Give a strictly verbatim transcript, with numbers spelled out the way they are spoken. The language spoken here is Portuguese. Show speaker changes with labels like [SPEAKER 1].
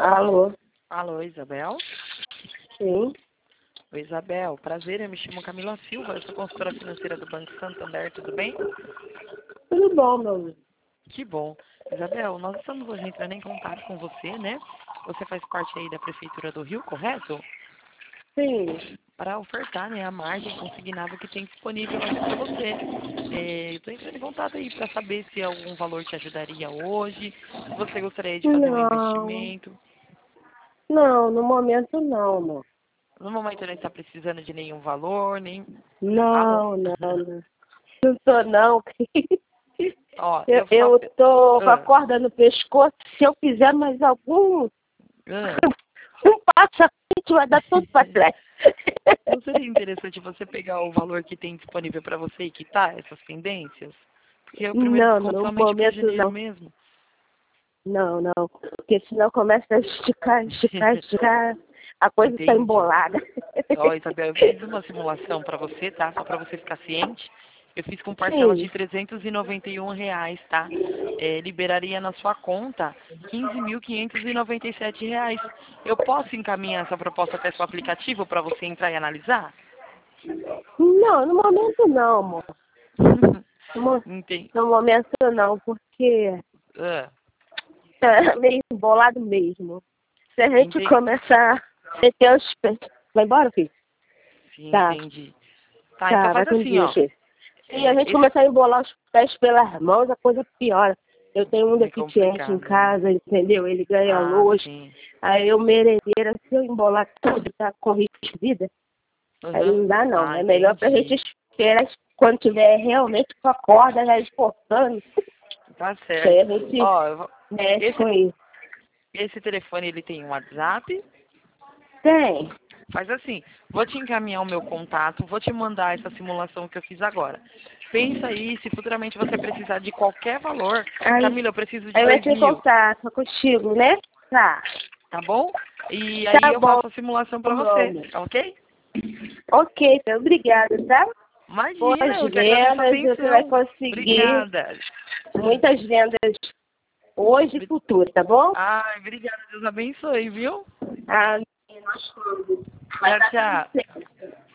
[SPEAKER 1] Alô?
[SPEAKER 2] Alô, Isabel?
[SPEAKER 1] Sim.
[SPEAKER 2] Oi, Isabel. Prazer, eu me chamo Camila Silva, eu sou consultora financeira do Banco Santander, tudo bem?
[SPEAKER 1] Tudo bom, meu amigo.
[SPEAKER 2] Que bom. Isabel, nós estamos hoje entrando em contato com você, né? Você faz parte aí da Prefeitura do Rio, correto?
[SPEAKER 1] Sim.
[SPEAKER 2] Para ofertar, né, a margem consignável que tem disponível aqui para você. É, eu estou entrando em contato aí para saber se algum valor te ajudaria hoje, se você gostaria de fazer um
[SPEAKER 1] Não.
[SPEAKER 2] investimento.
[SPEAKER 1] Não, no momento não, amor.
[SPEAKER 2] No momento não está precisando de nenhum valor, nem... Tá bom.
[SPEAKER 1] Não, não, não. Não tô, não.
[SPEAKER 2] Ó,
[SPEAKER 1] Eu,
[SPEAKER 2] eu vou...
[SPEAKER 1] eu tô com a
[SPEAKER 2] Ah,
[SPEAKER 1] corda no pescoço. Se eu fizer mais algum
[SPEAKER 2] ah.
[SPEAKER 1] um passo à frente, vai dar tudo para trás.
[SPEAKER 2] Não seria interessante você pegar o valor que tem disponível para você e quitar essas pendências? Porque é o primeiro
[SPEAKER 1] Não,
[SPEAKER 2] desconto
[SPEAKER 1] no
[SPEAKER 2] somente para
[SPEAKER 1] momento
[SPEAKER 2] janeiro
[SPEAKER 1] não.
[SPEAKER 2] mesmo.
[SPEAKER 1] Não, não. Porque senão começa a esticar, esticar, esticar. A coisa está
[SPEAKER 2] Entendi.
[SPEAKER 1] embolada.
[SPEAKER 2] Ó, Isabel, eu fiz uma simulação para você, tá? Só para você ficar ciente. Eu fiz com parcelas de
[SPEAKER 1] Sim.
[SPEAKER 2] trezentos e noventa e um reais, tá? É, liberaria na sua conta quinze mil quinhentos e noventa e sete reais. Eu posso encaminhar essa proposta até seu aplicativo para você entrar e analisar?
[SPEAKER 1] Não, no momento não, amor. No, mo-
[SPEAKER 2] Entendi.
[SPEAKER 1] no momento não, porque
[SPEAKER 2] Ah,
[SPEAKER 1] é meio embolado mesmo. Se a gente
[SPEAKER 2] entendi.
[SPEAKER 1] começar a meter os pés. Vai embora, filho?
[SPEAKER 2] Sim,
[SPEAKER 1] Tá,
[SPEAKER 2] entendi. Tá, então
[SPEAKER 1] tá, vai
[SPEAKER 2] faz
[SPEAKER 1] com
[SPEAKER 2] assim,
[SPEAKER 1] Deus,
[SPEAKER 2] ó.
[SPEAKER 1] filho. Se a
[SPEAKER 2] É,
[SPEAKER 1] gente
[SPEAKER 2] esse
[SPEAKER 1] começar a embolar os pés pelas mãos, a coisa piora. Eu tenho um
[SPEAKER 2] é
[SPEAKER 1] deficiente em
[SPEAKER 2] complicado, né?
[SPEAKER 1] casa, entendeu? Ele ganha
[SPEAKER 2] Ah,
[SPEAKER 1] luz.
[SPEAKER 2] sim.
[SPEAKER 1] Aí eu merendeira, se eu embolar tudo, tá com risco de vida, aí
[SPEAKER 2] Aham.
[SPEAKER 1] não dá não.
[SPEAKER 2] Ah,
[SPEAKER 1] É melhor pra gente
[SPEAKER 2] entendi.
[SPEAKER 1] esperar quando tiver realmente com a corda já exportando.
[SPEAKER 2] Tá
[SPEAKER 1] Que aí a
[SPEAKER 2] certo.
[SPEAKER 1] gente
[SPEAKER 2] Ó, eu vou-
[SPEAKER 1] mexe
[SPEAKER 2] esse,
[SPEAKER 1] com isso.
[SPEAKER 2] esse telefone ele tem um WhatsApp.
[SPEAKER 1] Tem.
[SPEAKER 2] Faz assim, vou te encaminhar o meu contato, vou te mandar essa simulação que eu fiz agora. Pensa aí, se futuramente você precisar de qualquer valor,
[SPEAKER 1] Aí,
[SPEAKER 2] Camila, eu preciso de
[SPEAKER 1] aí vai
[SPEAKER 2] dois
[SPEAKER 1] ter
[SPEAKER 2] mil,
[SPEAKER 1] contato contigo, né? Tá.
[SPEAKER 2] tá bom? E aí
[SPEAKER 1] Tá
[SPEAKER 2] eu
[SPEAKER 1] bom,
[SPEAKER 2] faço a simulação pra
[SPEAKER 1] meu
[SPEAKER 2] você,
[SPEAKER 1] amor.
[SPEAKER 2] tá ok?
[SPEAKER 1] Ok, obrigada, tá? Boas
[SPEAKER 2] Imagina, eu que agradeço a
[SPEAKER 1] vendas, você vai
[SPEAKER 2] atenção.
[SPEAKER 1] conseguir
[SPEAKER 2] Obrigada.
[SPEAKER 1] muitas vendas hoje e futuro, tá bom?
[SPEAKER 2] Ai, obrigada. Deus abençoe, viu?
[SPEAKER 1] Ah, nós vamos. Vai
[SPEAKER 2] Tchau,
[SPEAKER 1] dar tudo
[SPEAKER 2] tchau.
[SPEAKER 1] certo.